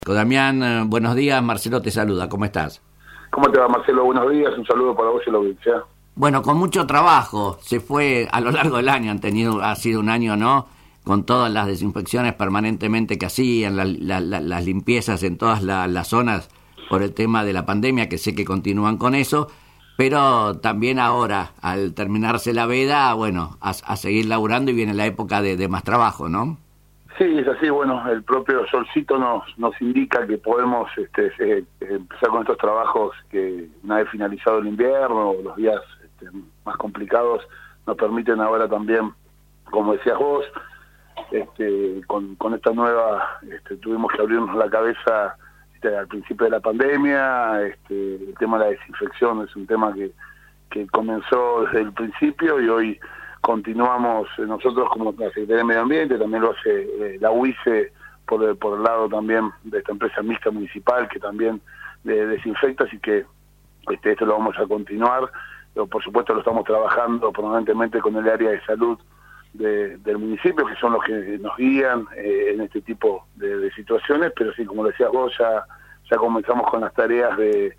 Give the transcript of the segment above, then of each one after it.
Damián, buenos días, Marcelo te saluda, ¿cómo estás? ¿Cómo te va, Marcelo? Buenos días, un saludo para vos y la audiencia. Bueno, con mucho trabajo, se fue a lo largo del año, ha sido un año, ¿no? Con todas las desinfecciones permanentemente que hacían, las limpiezas en todas las zonas por el tema de la pandemia, que sé que continúan con eso, pero también ahora, al terminarse la veda, bueno, a seguir laburando y viene la época de más trabajo, ¿no? Sí, es así, bueno, el propio solcito nos indica que podemos empezar con estos trabajos que una vez finalizado el invierno, los días más complicados, nos permiten ahora también, como decías vos, con esta nueva, tuvimos que abrirnos la cabeza al principio de la pandemia, el tema de la desinfección es un tema que comenzó desde el principio y hoy continuamos nosotros como la Secretaría de Medio Ambiente, también lo hace la UICE por el lado también de esta empresa mixta municipal que también desinfecta, así que esto lo vamos a continuar. Por supuesto lo estamos trabajando permanentemente con el área de salud del municipio, que son los que nos guían en este tipo de situaciones, pero sí, como decías vos, ya comenzamos con las tareas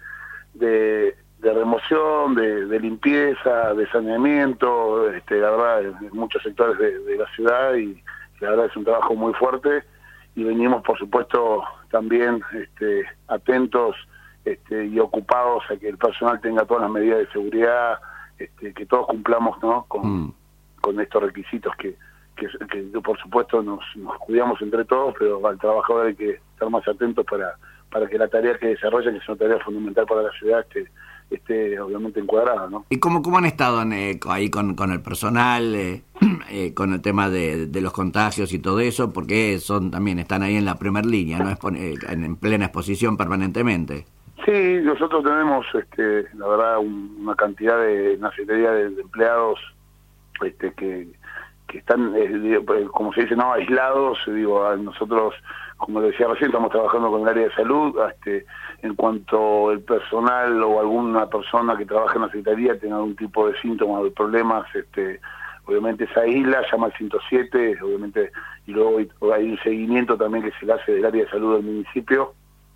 de remoción, de limpieza, de saneamiento, la verdad, en muchos sectores de la ciudad, y la verdad es un trabajo muy fuerte, y venimos, por supuesto, también atentos y ocupados a que el personal tenga todas las medidas de seguridad, que todos cumplamos, ¿no? con estos requisitos que por supuesto nos cuidamos entre todos, pero al trabajador hay que estar más atentos para que la tarea que desarrollan, que es una tarea fundamental para la ciudad, esté obviamente encuadrada, ¿no? ¿Y cómo han estado ahí con el personal, con el tema de los contagios y todo eso? Porque también están ahí en la primera línea, ¿no? En plena exposición permanentemente. Sí, nosotros tenemos, la verdad, una cantidad una secretaría de empleados que están, como se dice, no aislados. Nosotros, como decía recién, estamos trabajando con el área de salud. En cuanto el personal o alguna persona que trabaja en la secretaría tenga algún tipo de síntomas o de problemas, obviamente se aísla, llama al 107, obviamente, y luego hay un seguimiento también que se le hace del área de salud del municipio.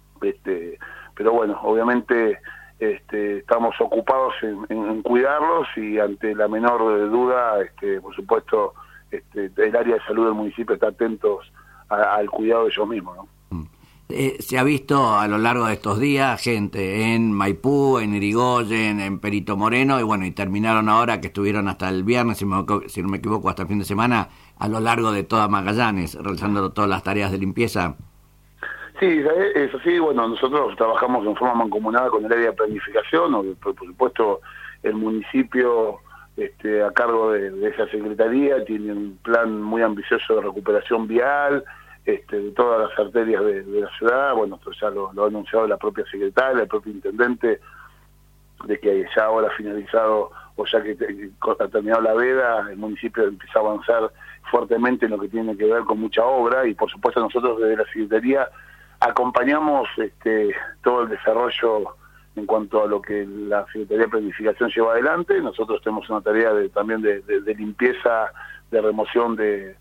Pero bueno, obviamente estamos ocupados en cuidarlos, y ante la menor duda, por supuesto, el área de salud del municipio está atentos al cuidado de ellos mismos, ¿no? Se ha visto a lo largo de estos días gente en Maipú, en Irigoyen, en Perito Moreno, y bueno, y terminaron ahora, que estuvieron hasta el viernes, si no me equivoco, hasta el fin de semana, a lo largo de toda Magallanes, realizando todas las tareas de limpieza. Sí, es así. Bueno, nosotros trabajamos en forma mancomunada con el área de planificación, por supuesto el municipio a cargo de esa secretaría tiene un plan muy ambicioso de recuperación vial, de todas las arterias de la ciudad. Bueno, esto ya lo ha anunciado la propia secretaria, el propio intendente, de que ya ahora finalizado, o ya que ha terminado la veda, el municipio empieza a avanzar fuertemente en lo que tiene que ver con mucha obra, y por supuesto nosotros desde la secretaría acompañamos todo el desarrollo en cuanto a lo que la Secretaría de Planificación lleva adelante. Nosotros tenemos una tarea también de limpieza, de remoción de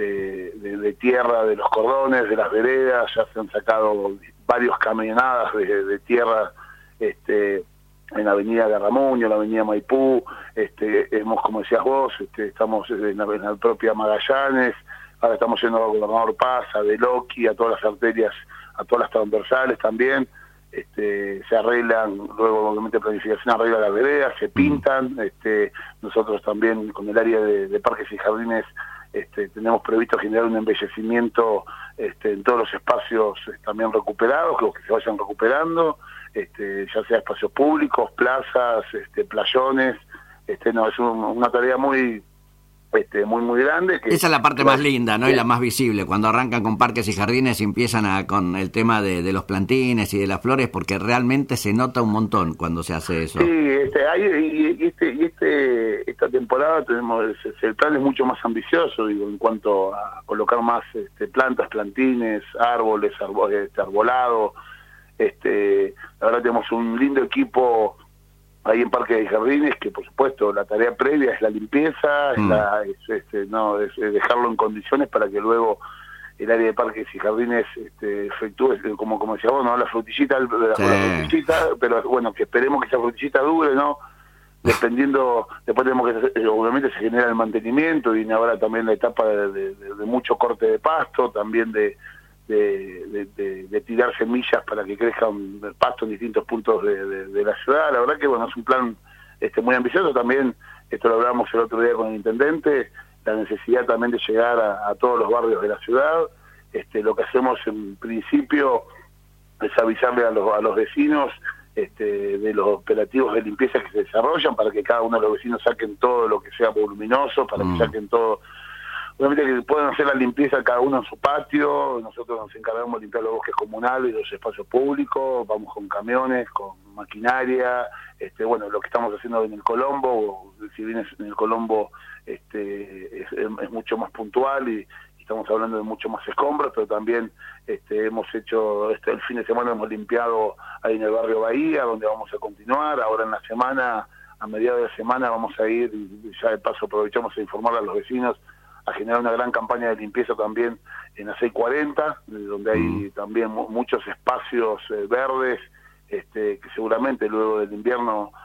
tierra de los cordones, de las veredas. Ya se han sacado varios camionadas de tierra en la avenida Garramuño, en la avenida Maipú. Como decías vos, estamos en la propia Magallanes. Ahora estamos yendo a Gobernador Paz, a Beloki, a todas las arterias, a todas las transversales también. Se arreglan, luego obviamente planificación arregla las veredas, se pintan. Nosotros también con el área de parques y jardines tenemos previsto generar un embellecimiento en todos los espacios también recuperados, los que se vayan recuperando, ya sea espacios públicos, plazas, playones. No, es una tarea muy grande. Esa es la parte más linda, ¿no? Y la más visible, cuando arrancan con parques y jardines y empiezan con el tema de los plantines y de las flores, porque realmente se nota un montón cuando se hace eso. Sí, esta temporada tenemos, el plan es mucho más ambicioso, en cuanto a colocar más plantas, plantines, árboles, arbolado. La verdad tenemos un lindo equipo ahí en Parques y Jardines, que por supuesto la tarea previa es la limpieza, es dejarlo en condiciones para que luego el área de parques y jardines efectúe, como decía vos, ¿no? La frutillita, la frutillita, pero bueno, que esperemos que esa frutillita dure, ¿no? Dependiendo, después tenemos que, obviamente se genera el mantenimiento, viene ahora también la etapa de mucho corte de pasto, también de tirar semillas para que crezcan pasto en distintos puntos de la ciudad. La verdad que bueno, es un plan muy ambicioso. También, esto lo hablamos el otro día con el intendente, la necesidad también de llegar a todos los barrios de la ciudad. Lo que hacemos en principio es avisarle a los vecinos de los operativos de limpieza que se desarrollan, para que cada uno de los vecinos saquen todo lo que sea voluminoso, para que saquen todo. Obviamente que pueden hacer la limpieza cada uno en su patio. Nosotros nos encargamos de limpiar los bosques comunales y los espacios públicos, vamos con camiones, con maquinaria, bueno, lo que estamos haciendo en el Colombo, si bien en el Colombo es mucho más puntual y estamos hablando de mucho más escombros, pero también hemos hecho, el fin de semana hemos limpiado ahí en el barrio Bahía, donde vamos a continuar. Ahora en la semana, a mediados de la semana, vamos a ir, y ya de paso aprovechamos a informar a los vecinos, a generar una gran campaña de limpieza también en la 640, donde hay también muchos espacios verdes, que seguramente luego del invierno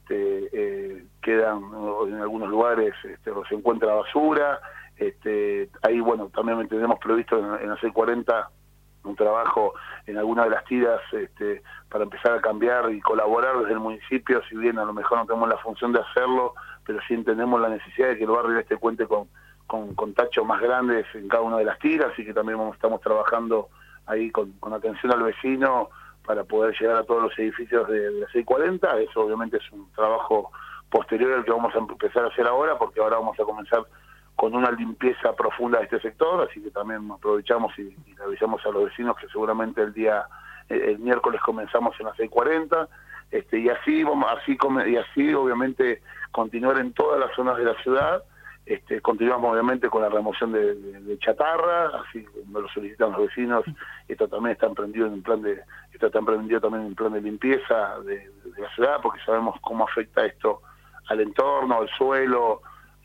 quedan en algunos lugares, se encuentra basura. Ahí bueno, también tenemos previsto en la 640 un trabajo en alguna de las tiras para empezar a cambiar y colaborar desde el municipio, si bien a lo mejor no tenemos la función de hacerlo, pero sí entendemos la necesidad de que el barrio cuente con tachos más grandes en cada una de las tiras, y que también estamos trabajando ahí con atención al vecino para poder llegar a todos los edificios de la 640. Eso obviamente es un trabajo posterior al que vamos a empezar a hacer ahora, porque ahora vamos a comenzar con una limpieza profunda de este sector, así que también aprovechamos y le avisamos a los vecinos que seguramente el miércoles comenzamos en la 640, y así obviamente continuar en todas las zonas de la ciudad. Continuamos obviamente con la remoción de chatarra, así como lo solicitan los vecinos. Esto también está emprendido también en un plan de limpieza de la ciudad, porque sabemos cómo afecta esto al entorno, al suelo,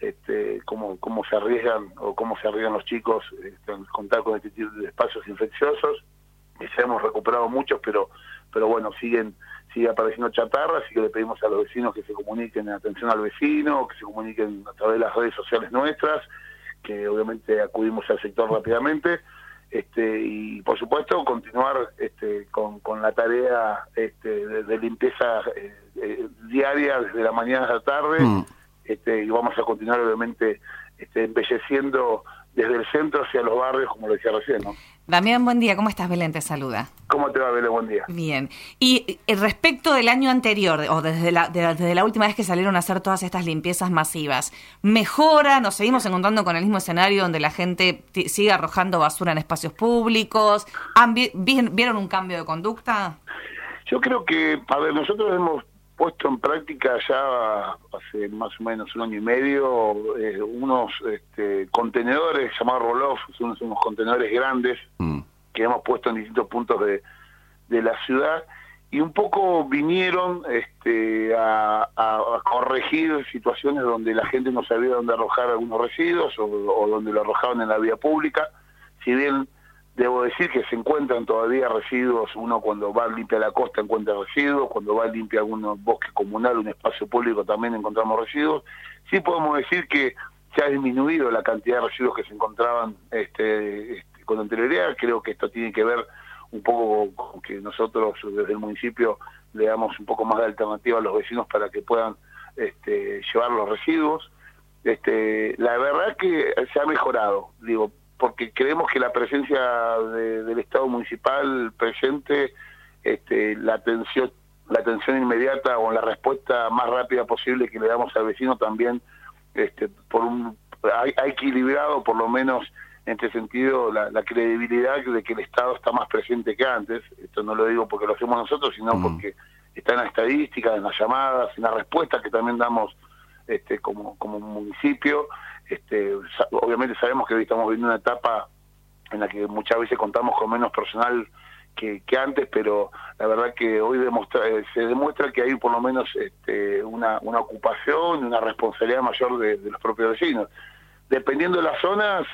cómo se arriesgan los chicos al contar con este tipo de espacios infecciosos. Ya hemos recuperado muchos, pero bueno, sigue apareciendo chatarra, así que le pedimos a los vecinos que se comuniquen en atención al vecino, que se comuniquen a través de las redes sociales nuestras, que obviamente acudimos al sector rápidamente, y por supuesto continuar con la tarea de limpieza diaria desde la mañana a la tarde, y vamos a continuar obviamente embelleciendo desde el centro hacia los barrios, como lo decía recién, ¿no? Damián, buen día. ¿Cómo estás? Belén te saluda. ¿Cómo te va, Belén? Buen día. Bien. Y respecto del año anterior, o desde la última vez que salieron a hacer todas estas limpiezas masivas, ¿mejora? ¿Nos seguimos encontrando con el mismo escenario donde la gente sigue arrojando basura en espacios públicos? ¿Vieron un cambio de conducta? Yo creo que, nosotros hemos puesto en práctica ya hace más o menos un año y medio unos contenedores llamados roll-off, son unos contenedores grandes que hemos puesto en distintos puntos de la ciudad, y un poco vinieron a corregir situaciones donde la gente no sabía dónde arrojar algunos residuos o donde lo arrojaban en la vía pública. Si bien debo decir que se encuentran todavía residuos, uno cuando va limpia la costa encuentra residuos, cuando va limpia algún bosque comunal, un espacio público, también encontramos residuos. Sí podemos decir que se ha disminuido la cantidad de residuos que se encontraban con anterioridad. Creo que esto tiene que ver un poco con que nosotros desde el municipio le damos un poco más de alternativa a los vecinos para que puedan llevar los residuos. La verdad es que se ha mejorado, porque creemos que la presencia del Estado municipal presente, la atención inmediata o la respuesta más rápida posible que le damos al vecino también, ha equilibrado por lo menos en este sentido la credibilidad de que el Estado está más presente que antes. Esto no lo digo porque lo hacemos nosotros, sino porque está en la estadística, en las llamadas, en la respuesta que también damos como municipio. Obviamente sabemos que hoy estamos viviendo una etapa en la que muchas veces contamos con menos personal que antes, pero la verdad que hoy se demuestra que hay por lo menos una ocupación, una responsabilidad mayor de los propios vecinos. dependiendo de las zonas,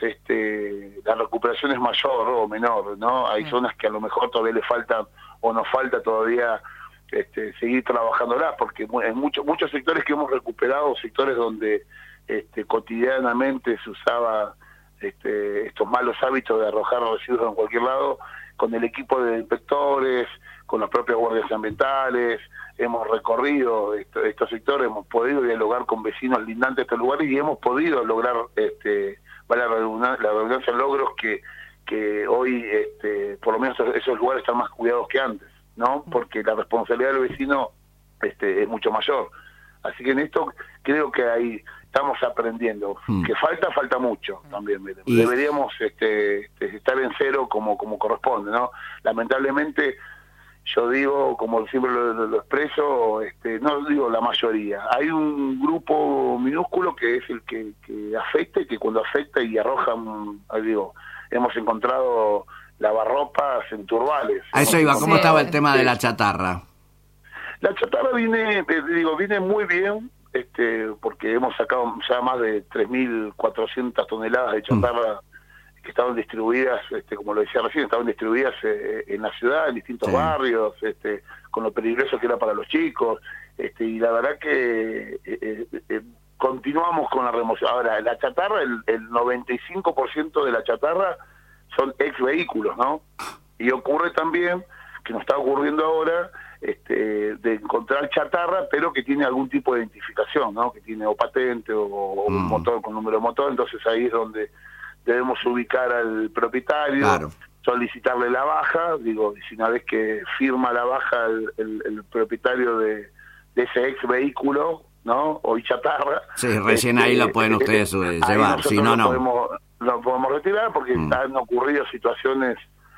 la recuperación es mayor o menor, ¿no? Hay zonas que a lo mejor todavía le faltan o nos falta todavía seguir trabajándolas, porque en muchos sectores que hemos recuperado, sectores donde cotidianamente se usaba estos malos hábitos de arrojar residuos en cualquier lado, con el equipo de inspectores, con las propias guardias ambientales, hemos recorrido estos sectores, hemos podido dialogar con vecinos lindantes de estos lugares y hemos podido lograr, vale la redundancia, logros que hoy, por lo menos esos lugares están más cuidados que antes, ¿no? Porque la responsabilidad del vecino es mucho mayor. Así que en esto creo que estamos aprendiendo. Que falta mucho también. Deberíamos estar en cero como corresponde, ¿no? Lamentablemente, yo digo, como siempre lo expreso, no digo la mayoría. Hay un grupo minúsculo que es el que afecta, y que cuando afecta y arrojan, hemos encontrado lavarropas en turbales. A eso iba, ¿cómo estaba el tema de la chatarra? La chatarra viene muy bien, porque hemos sacado ya más de 3.400 toneladas de chatarra que estaban distribuidas, como lo decía recién, estaban distribuidas en la ciudad, en distintos barrios, con lo peligroso que era para los chicos, y la verdad que continuamos con la remoción. Ahora, la chatarra, el 95% de la chatarra son ex vehículos, ¿no? Y ocurre también, que nos está ocurriendo ahora, de encontrar chatarra, pero que tiene algún tipo de identificación, ¿no? Que tiene o patente o un motor con número de motor, entonces ahí es donde debemos ubicar al propietario, solicitarle la baja, y si una vez que firma la baja el propietario de ese ex vehículo, ¿no? O chatarra. Sí, recién ahí lo pueden ustedes llevar, si no, lo podemos retirar, porque han ocurrido situaciones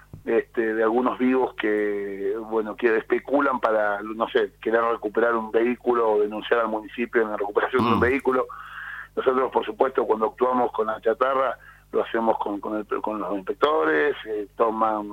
de algunos vivos que especulan para, no sé, querer recuperar un vehículo o denunciar al municipio en la recuperación de un vehículo. Nosotros, por supuesto, cuando actuamos con la chatarra, lo hacemos con los inspectores, toman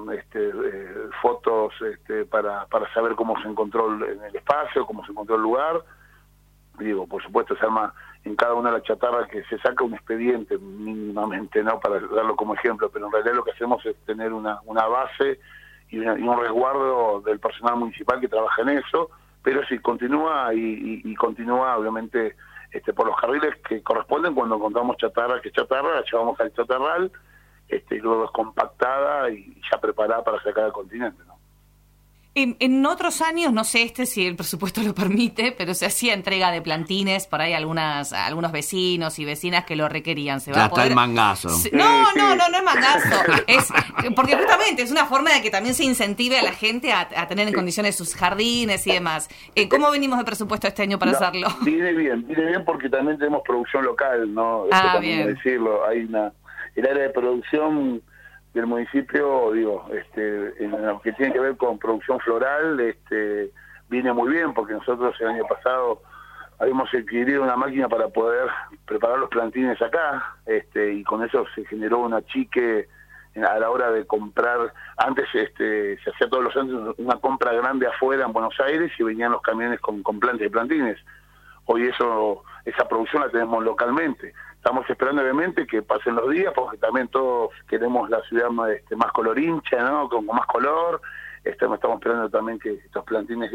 fotos para saber cómo se encontró en el espacio, cómo se encontró el lugar. Por supuesto, se arma en cada una de las chatarras que se saca un expediente mínimamente, ¿no? Para darlo como ejemplo, pero en realidad lo que hacemos es tener una base y un resguardo del personal municipal que trabaja en eso, pero sí continúa y continúa, obviamente, por los carriles que corresponden. Cuando encontramos chatarra, que es chatarra, la llevamos al chatarral, y luego es compactada y ya preparada para sacar al continente, ¿no? En otros años, no sé si el presupuesto lo permite, pero se hacía entrega de plantines, por ahí algunos vecinos y vecinas que lo requerían. ¿Se va a poder? Está el mangazo. No es mangazo. Porque justamente es una forma de que también se incentive a la gente a tener en condiciones sus jardines y demás. ¿Cómo venimos de presupuesto este año para hacerlo? Viene bien porque también tenemos producción local, ¿no? Bien. Decirlo, hay el área de producción del municipio, en lo que tiene que ver con producción floral, viene muy bien, porque nosotros el año pasado habíamos adquirido una máquina para poder preparar los plantines acá, y con eso se generó una chique a la hora de comprar. Antes se hacía todos los años una compra grande afuera en Buenos Aires y venían los camiones con plantas y plantines. Hoy esa producción la tenemos localmente. Estamos esperando, obviamente, que pasen los días, porque también todos queremos la ciudad más colorincha, ¿no? Con más color. Estamos esperando también que estos plantines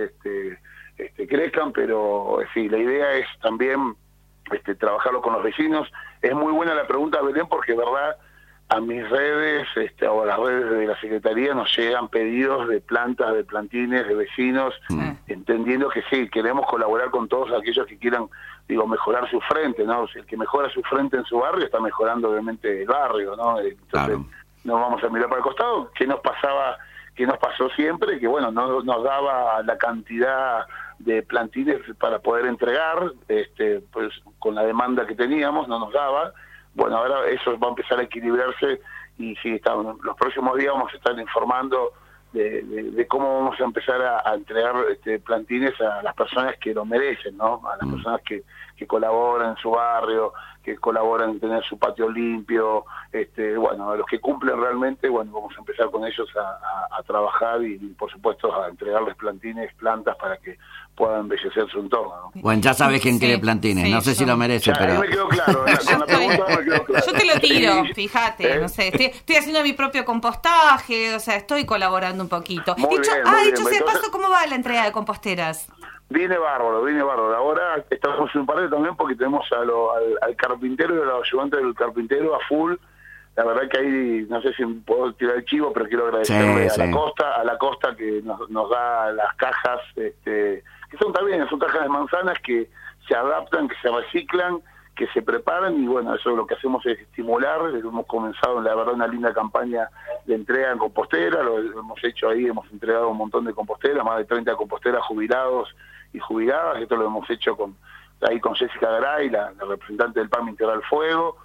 crezcan, pero sí, la idea es también trabajarlo con los vecinos. Es muy buena la pregunta, Belén, porque, verdad, a mis redes o a las redes de la Secretaría nos llegan pedidos de plantas, de plantines, de vecinos, entendiendo que sí, queremos colaborar con todos aquellos que quieran, mejorar su frente, ¿no? El que mejora su frente en su barrio está mejorando, obviamente, el barrio, ¿no? Entonces, no vamos a mirar para el costado. ¿Qué nos pasó siempre? Que, no nos daba la cantidad de plantines para poder entregar, pues con la demanda que teníamos, no nos daba. Bueno, ahora eso va a empezar a equilibrarse y sí, los próximos días vamos a estar informando de cómo vamos a empezar a entregar plantines a las personas que lo merecen, ¿no? A las personas que que colaboran en su barrio, que colaboran en tener su patio limpio, bueno, a los que cumplen realmente, bueno, vamos a empezar con ellos a trabajar y por supuesto a entregarles plantines, plantas para que puedan embellecer su entorno, ¿no? Bueno, ya sabes quién quiere plantines, no sé si lo merece, ya, pero... me quedó claro, con la pregunta me quedó claro. Yo te lo tiro, fíjate, no sé, estoy haciendo mi propio compostaje, o sea, estoy colaborando un poquito. Muy Dicho bien. sea de paso, ¿cómo va la entrega de composteras? Viene bárbaro. Ahora estamos en parte también porque tenemos al carpintero y a los ayudantes del carpintero a full. La verdad que ahí, no sé si puedo tirar el chivo, pero quiero agradecerle a la costa que nos da las cajas, que son también, son cajas de manzanas que se adaptan, que se reciclan, que se preparan, y bueno, eso lo que hacemos es estimular. Hemos comenzado, la verdad, una linda campaña de entrega en compostera, lo hemos hecho ahí, hemos entregado un montón de composteras, más de 30 composteras, jubilados y jubiladas. Esto lo hemos hecho con Jessica Garay, la representante del PAMI Integral Fuego.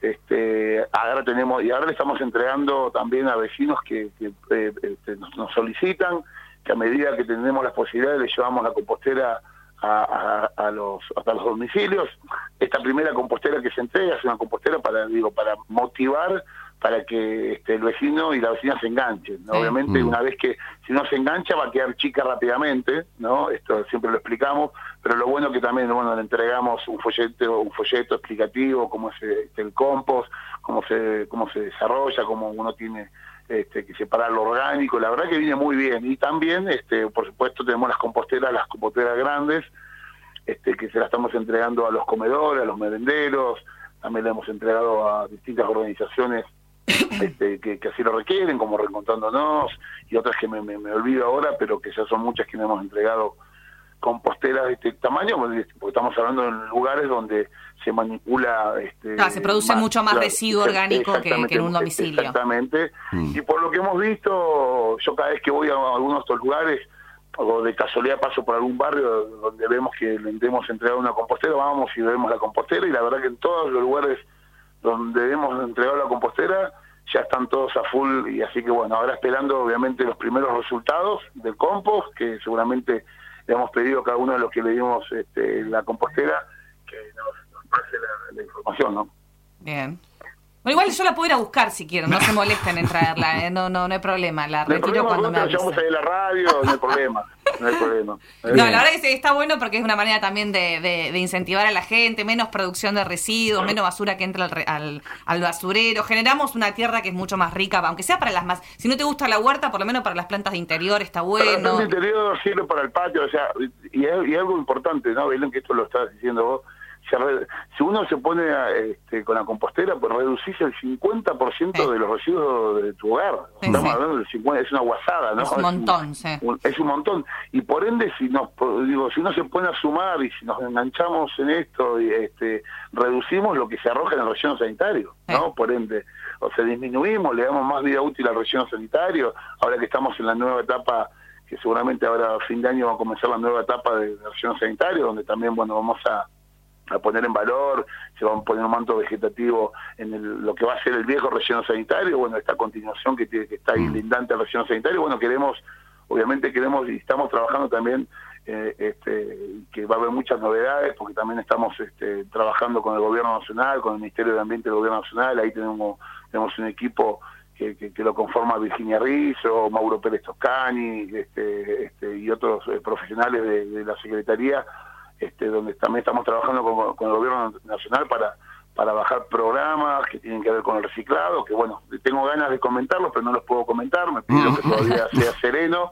Ahora le estamos entregando también a vecinos que nos solicitan, que a medida que tenemos las posibilidades le llevamos la compostera hasta los domicilios. Esta primera compostera que se entrega es una compostera para motivar, para que el vecino y la vecina se enganchen, ¿no? Obviamente una vez que si no se engancha va a quedar chica rápidamente, ¿no? Esto siempre lo explicamos, pero lo bueno que también, bueno, le entregamos un folleto explicativo, cómo es el compost, cómo se desarrolla, cómo uno tiene que separar lo orgánico. La verdad que viene muy bien. Y también por supuesto tenemos las composteras grandes, que se las estamos entregando a los comedores, a los merenderos. También le hemos entregado a distintas organizaciones que así lo requieren, como Reencontrándonos, y otras que me olvido ahora, pero que ya son muchas que le hemos entregado composteras de este tamaño, porque estamos hablando en lugares donde se manipula... se produce mucho más residuo orgánico que en un domicilio. Exactamente. Y por lo que hemos visto, yo cada vez que voy a algunos de estos lugares, o de casualidad paso por algún barrio donde vemos que le hemos entregado una compostera, vamos y vemos la compostera, y la verdad que en todos los lugares donde hemos entregado la compostera ya están todos a full, y así que bueno, ahora esperando obviamente los primeros resultados del compost, que seguramente le hemos pedido a cada uno de los que le dimos la compostera que nos pase la información, ¿no? Bien. Bueno, igual yo la puedo ir a buscar si quiero, no se molesten en traerla, no hay problema, la retiro cuando me avisen. Llevamos ahí a la radio, no hay problema. No, la verdad que está bueno porque es una manera también de incentivar a la gente, menos producción de residuos, menos basura que entra al basurero. Generamos una tierra que es mucho más rica, aunque sea para las más... Si no te gusta la huerta, por lo menos para las plantas de interior está bueno. Para las plantas de interior sirve para el patio, o sea, y algo importante, ¿no, Belén? Que esto lo estás diciendo vos. Si uno se pone con la compostera, pues reducís el 50% de los residuos de tu hogar. Estamos hablando del 50%, es una guasada, ¿no? Es un montón, es un montón. Y por ende, si uno se pone a sumar y si nos enganchamos en esto, reducimos lo que se arroja en el relleno sanitario, ¿no? Por ende, o sea, disminuimos, le damos más vida útil al relleno sanitario. Ahora que estamos en la nueva etapa, que seguramente ahora a fin de año va a comenzar la nueva etapa de relleno sanitario, donde también, bueno, vamos a poner en valor, se va a poner un manto vegetativo en lo que va a ser el viejo relleno sanitario, bueno, esta continuación que está ahí lindante al relleno sanitario. Bueno, obviamente queremos y estamos trabajando también, que va a haber muchas novedades, porque también estamos trabajando con el Gobierno Nacional, con el Ministerio de Ambiente del Gobierno Nacional. Ahí tenemos un equipo que lo conforma Virginia Rizzo, Mauro Pérez Toscani, y otros profesionales de la Secretaría, donde también estamos trabajando con el Gobierno Nacional para bajar programas que tienen que ver con el reciclado, que bueno, tengo ganas de comentarlos, pero no los puedo comentar, me pido que todavía sea sereno,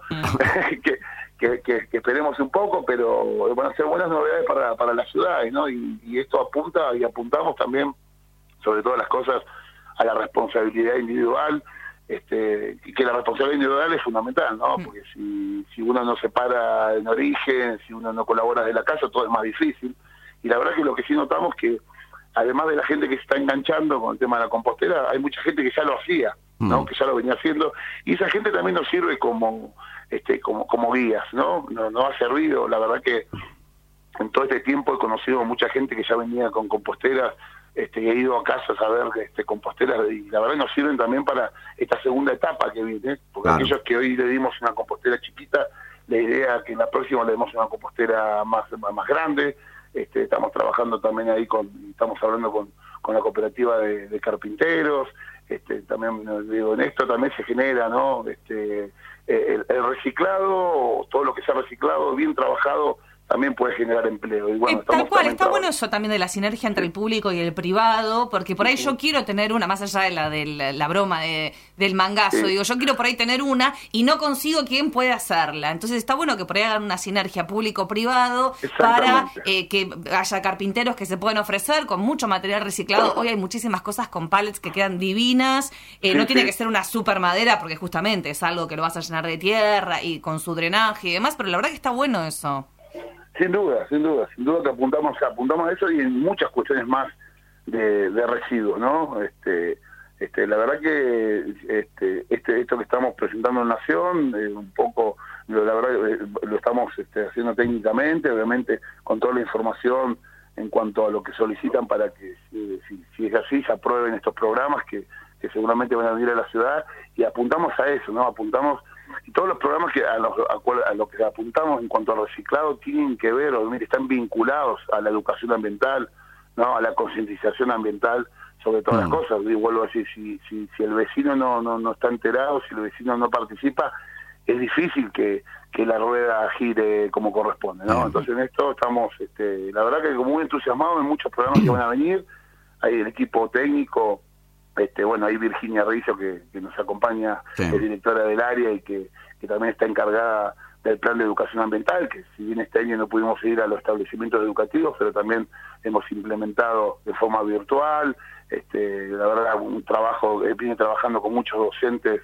que esperemos un poco, pero van a ser buenas novedades para las ciudades, ¿no? Y esto apunta y apuntamos también, sobre todas las cosas, a la responsabilidad individual, que la responsabilidad individual es fundamental, ¿no? Porque si uno no se para en origen, si uno no colabora desde la casa, todo es más difícil. Y la verdad que lo que sí notamos que, además de la gente que se está enganchando con el tema de la compostera, hay mucha gente que ya lo hacía, ¿no? Que ya lo venía haciendo, y esa gente también nos sirve como guías, ¿no? No ha servido, la verdad que en todo este tiempo he conocido a mucha gente que ya venía con composteras, he ido a casas a ver composteras, y la verdad nos sirven también para esta segunda etapa que viene, porque aquellos que hoy le dimos una compostera chiquita, la idea es que en la próxima le demos una compostera más grande, estamos trabajando también ahí estamos hablando con la cooperativa de carpinteros, también digo, en esto también se genera, ¿no? El reciclado, todo lo que sea reciclado, bien trabajado, también puede generar empleo. Y bueno, tal cual, está bueno eso también de la sinergia entre el público y el privado, porque por ahí yo quiero tener una, más allá de la broma del mangazo, digo, yo quiero por ahí tener una y no consigo quién puede hacerla. Entonces está bueno que por ahí hagan una sinergia público-privado para que haya carpinteros que se pueden ofrecer con mucho material reciclado. Hoy hay muchísimas cosas con pallets que quedan divinas, no tiene que ser una super madera porque justamente es algo que lo vas a llenar de tierra y con su drenaje y demás, pero la verdad que está bueno eso. Sin duda que apuntamos a eso y en muchas cuestiones más de residuos, ¿no? La verdad que esto que estamos presentando en Nación, un poco, la verdad lo estamos haciendo técnicamente, obviamente con toda la información en cuanto a lo que solicitan para que, si es así, se aprueben estos programas que seguramente van a venir a la ciudad, y apuntamos a eso, ¿no? Apuntamos, y todos los programas que a lo que apuntamos en cuanto al reciclado tienen que ver, o están vinculados a la educación ambiental, ¿no? A la concientización ambiental sobre todas las cosas. Y vuelvo a decir, si el vecino no está enterado, si el vecino no participa, es difícil que la rueda gire como corresponde, ¿no? Entonces en esto estamos, la verdad que como muy entusiasmados en muchos programas que van a venir. Hay el equipo técnico, bueno, hay Virginia Rizzo que nos acompaña, es directora del área y que también está encargada del plan de educación ambiental, que si bien este año no pudimos ir a los establecimientos educativos, pero también hemos implementado de forma virtual. La verdad, un trabajo, viene trabajando con muchos docentes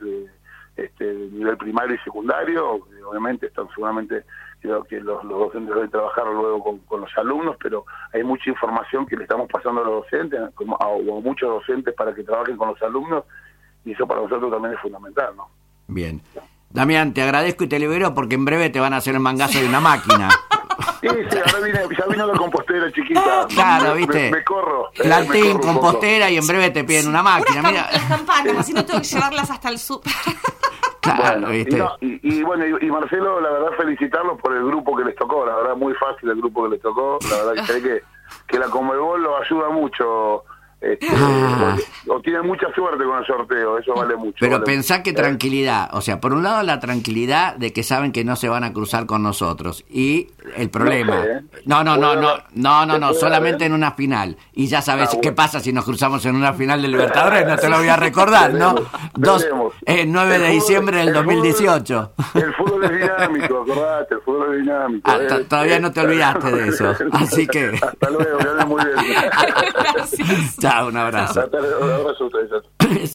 de nivel primario y secundario, obviamente están seguramente, creo que los docentes deben trabajar luego con los alumnos, pero hay mucha información que le estamos pasando a los docentes, o a muchos docentes para que trabajen con los alumnos, y eso para nosotros también es fundamental, ¿no? Bien. Damián, te agradezco y te libero porque en breve te van a hacer el mangazo de una máquina. Sí, ahora ya vino la compostera chiquita. Claro, ¿viste? Me corro. Plantín, compostera y en breve te piden una máquina. Mira. Las campanas, así no tengo que llevarlas hasta el súper. Claro, bueno, ¿viste? Y Marcelo, la verdad, felicitarlos por el grupo que les tocó. La verdad, muy fácil el grupo que les tocó. La verdad que sé que la Conmebol lo ayuda mucho. O tienen mucha suerte con el sorteo, eso vale mucho. Pero vale pensá mucho. que tranquilidad, o sea, por un lado la tranquilidad de que saben que no se van a cruzar con nosotros, y el problema, no, solamente en una final, y ya sabes qué pasa si nos cruzamos en una final de Libertadores, no te lo voy a recordar, ¿no? 9 de diciembre del 2018. El fútbol es dinámico, acordate, el fútbol es dinámico. Todavía no te olvidaste de eso, así que... Hasta luego, que andes muy bien. Gracias. Chao, un abrazo. Un abrazo a ustedes.